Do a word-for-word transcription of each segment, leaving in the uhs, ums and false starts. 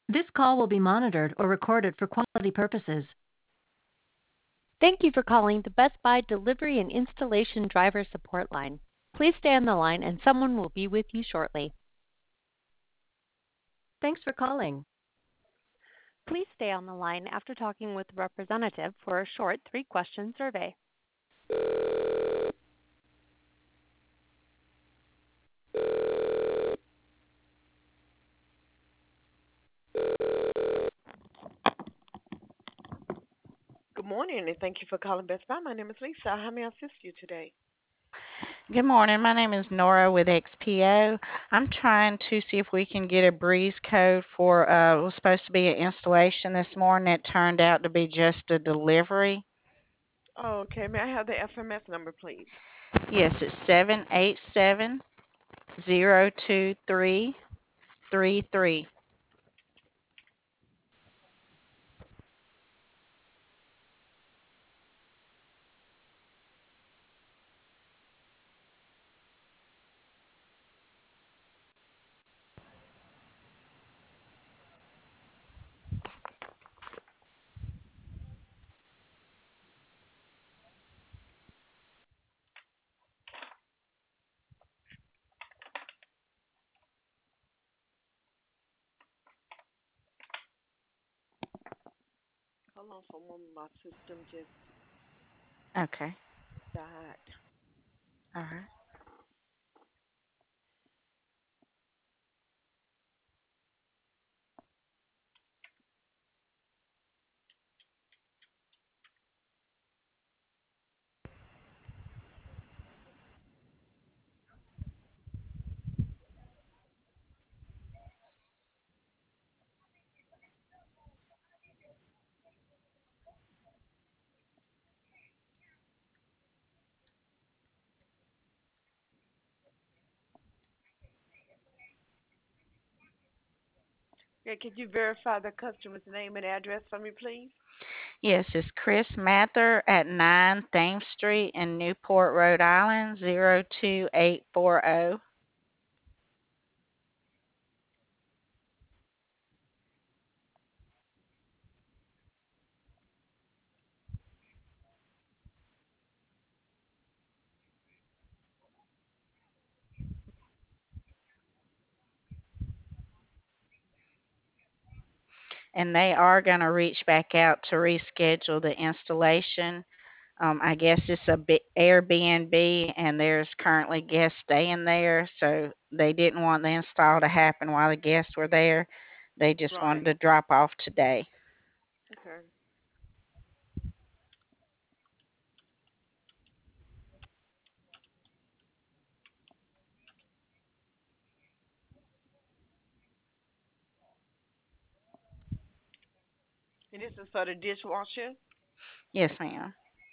This call will be monitored or recorded for quality purposes. Thank you for calling the Best Buy Delivery and Installation Driver Support Line. Please stay on the line and someone will be with you shortly. Thanks for calling. Please stay on the line after talking with a representative for a short three-question survey. Good morning, and thank you for calling Best Buy. My name is Lisa. How may I assist you today? Good morning. My name is Nora with X P O. I'm trying to see if we can get a breeze code for uh it was supposed to be an installation this morning. It turned out to be just a delivery. Okay, may I have the F M S number, please? Yes, it's seven eight seven zero two three three three. Hold on for a moment. My system just Okay. died. All right. Yeah, could you verify the customer's name and address for me, please? Yes, it's Chris Mather at nine Thames Street in Newport, Rhode Island, zero two eight four zero. And they are going to reach back out to reschedule the installation. Um, I guess it's a bi- Airbnb, and there's currently guests staying there, so they didn't want the install to happen while the guests were there. They just wanted Right. to drop off today. Okay. And this is for the dishwasher? Yes, ma'am.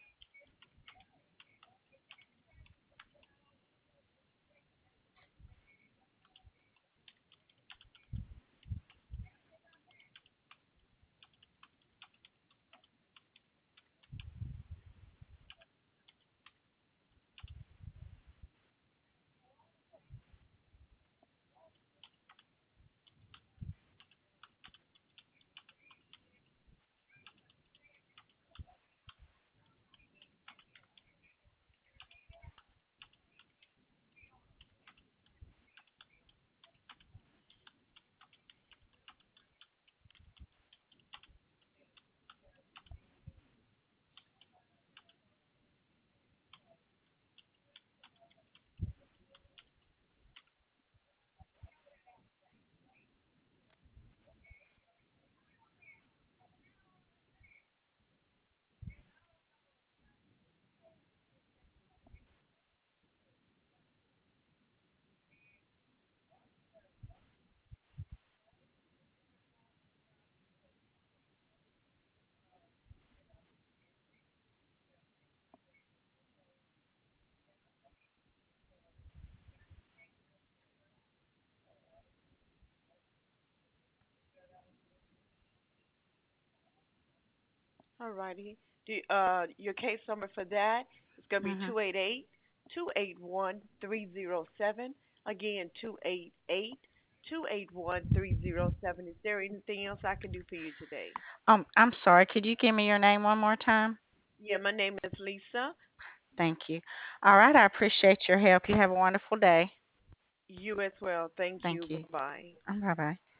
All righty. Do, uh, your case number for that is going to be Mhm. two eight eight, two eight one, three zero seven. Again, two eight eight, two eight one, three zero seven. Is there anything else I can do for you today? Um, I'm sorry. Could you give me your name one more time? Yeah, my name is Lisa. Thank you. All right. I appreciate your help. You have a wonderful day. You as well. Thank Thank you. you. Bye bye. Bye bye.